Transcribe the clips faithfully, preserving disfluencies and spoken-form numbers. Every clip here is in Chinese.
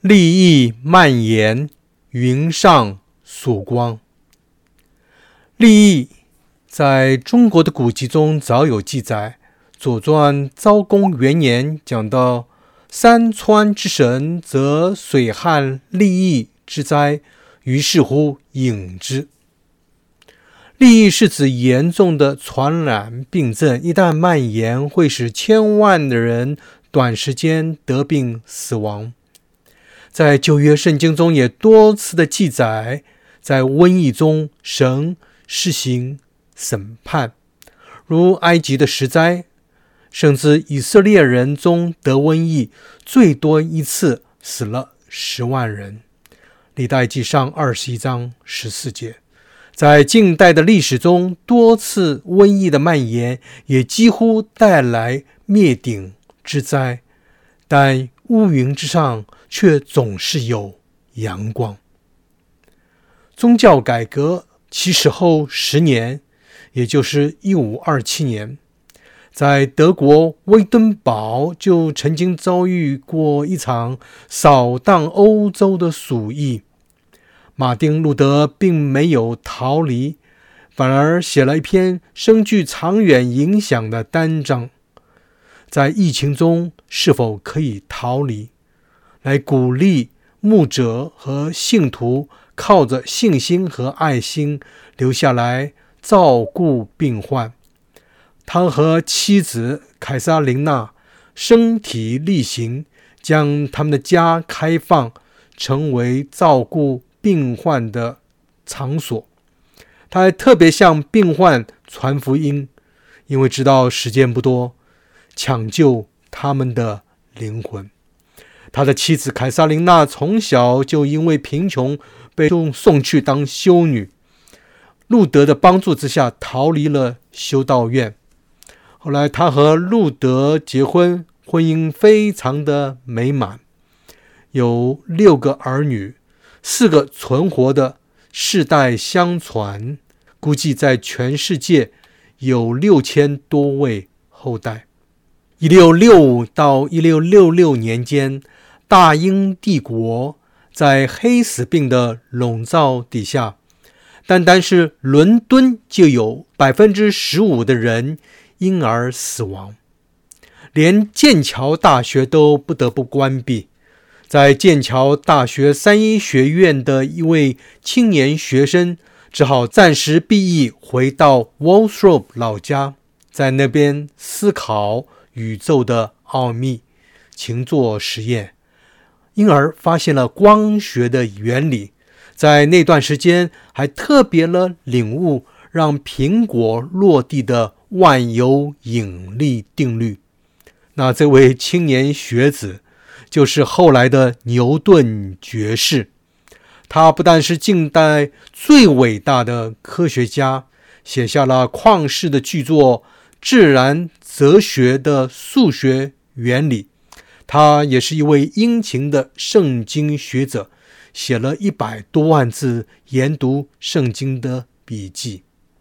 利益蔓延，云上曙光。利益在中国的古籍中早有记载，《左传》昭公元年讲到，山川之神则水旱利益之灾，于是乎饮之。利益是指严重的传染病症，一旦蔓延，会使千万的人短时间得病死亡。在旧约圣经中也多次的记载，在瘟疫中神施行审判，如埃及的十灾，甚至以色列人中得瘟疫，最多一次死了十万人。历代记上二十一章十四节。在近代的历史中，多次瘟疫的蔓延也几乎带来灭顶之灾，但乌云之上却总是有阳光。宗教改革起始后十年，也就是一五二七年，在德国威登堡就曾经遭遇过一场扫荡欧洲的鼠疫。马丁·路德并没有逃离，反而写了一篇深具长远影响的单章，在疫情中是否可以逃离，来鼓励牧者和信徒靠着信心和爱心留下来照顾病患。他和妻子凯撒琳娜身体力行，将他们的家开放，成为照顾病患的场所。他还特别向病患传福音，因为知道时间不多，抢救他们的灵魂。他的妻子凯撒琳娜从小就因为贫穷被送去当修女，路德的帮助之下逃离了修道院。后来他和路德结婚，婚姻非常的美满，有六个儿女，四个存活的，世代相传，估计在全世界有六千多位后代。一六六五到一六六六年间，大英帝国在黑死病的笼罩底下，单单是伦敦就有 百分之十五 的人因而死亡，连剑桥大学都不得不关闭。在剑桥大学三一学院的一位青年学生只好暂时毕业，回到 Walthrop 老家，在那边思考宇宙的奥秘，勤做实验，因而发现了光学的原理。在那段时间还特别了领悟让苹果落地的万有引力定律。那这位青年学子就是后来的牛顿爵士。他不但是近代最伟大的科学家，写下了旷世的巨作《自然哲学的数学原理》，他也是一位殷勤的圣经学者，写了一百多万字研读圣经的笔记。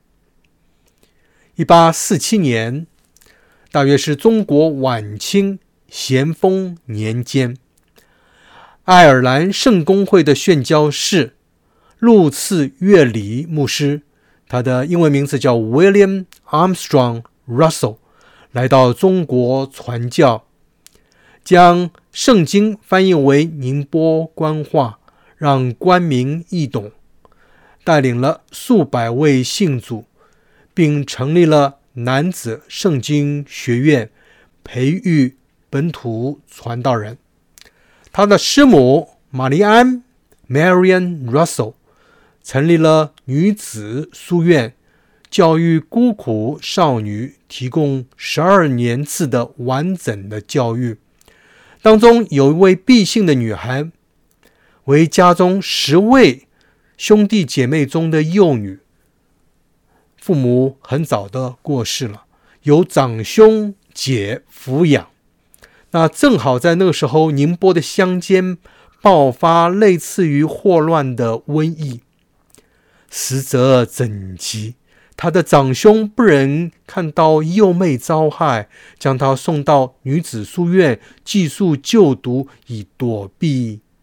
一八四七年，大约是中国晚清咸丰年间，爱尔兰圣公会的宣教士路次月里牧师，他的英文名字叫 William Armstrong Russell， 来到中国传教，将圣经翻译为宁波官话，让官民易懂，带领了数百位信主，并成立了男子圣经学院，培育本土传道人。他的师母玛丽安 Marian Russell 成立了女子书院，教育孤苦少女，提供十二年次的完整的教育。当中有一位毕姓的女孩，为家中十位兄弟姐妹中的幼女，父母很早的过世了，由长兄姐抚养。那正好在那个时候，宁波的乡间爆发类似于霍乱的瘟疫，死者整齐。他的长兄不忍看到幼妹遭害，将她送到女子书院寄宿就读，以躲避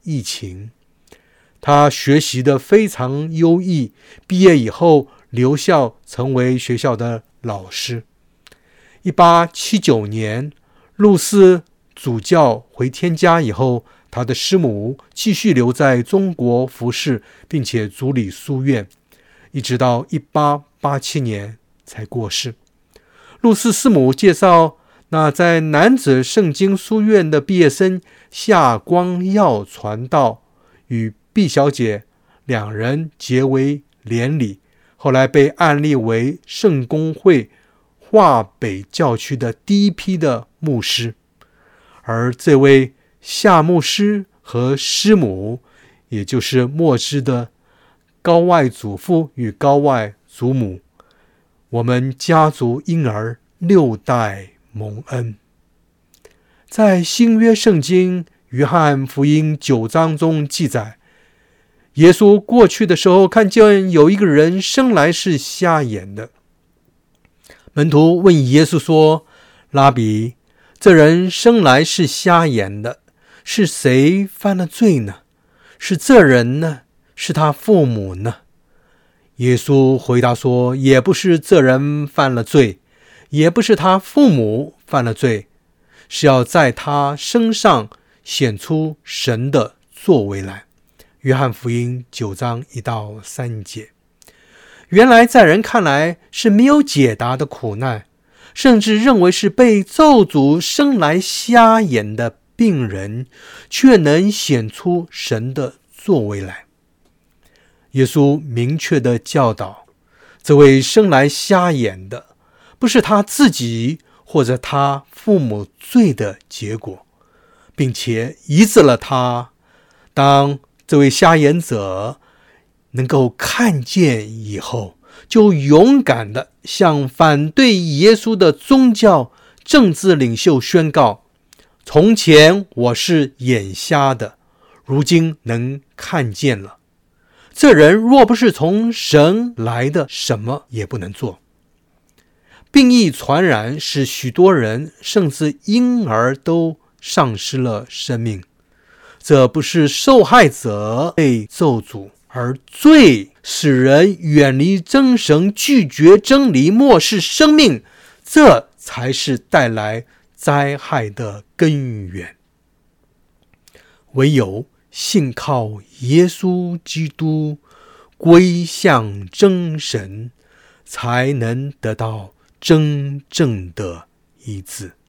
疫情。他学习得非常优异，毕业以后留校成为学校的老师。一八七九年，路斯主教回天家以后，他的师母继续留在中国服侍，并且主理书院，一直到一八八七年才过世。路斯师母介绍，那在男子圣经书院的毕业生夏光耀传道，与毕小姐两人结为连理，后来被按立为圣公会华北教区的第一批的牧师。而这位夏牧师和师母，也就是末支的高外祖父与高外祖母，我们家族因而六代蒙恩。在新约圣经约翰福音九章中记载，耶稣过去的时候，看见有一个人生来是瞎眼的。门徒问耶稣说：拉比，这人生来是瞎眼的，是谁犯了罪呢？是这人呢？是他父母呢？耶稣回答说：也不是这人犯了罪，也不是他父母犯了罪，是要在他身上显出神的作为来。约翰福音九章一到三节。原来在人看来是没有解答的苦难，甚至认为是被咒诅生来瞎眼的病人，却能显出神的作为来。耶稣明确地教导，这位生来瞎眼的，不是他自己或者他父母罪的结果，并且医治了他。当这位瞎眼者能够看见以后，就勇敢地向反对耶稣的宗教政治领袖宣告：从前我是眼瞎的，如今能看见了。这人若不是从神来的，什么也不能做。病疫传染，使许多人甚至婴儿都丧失了生命。这不是受害者被咒诅，而罪使人远离真神，拒绝真理，漠视生命，这才是带来灾害的根源。唯有信靠耶稣基督，归向真神，才能得到真正的医治。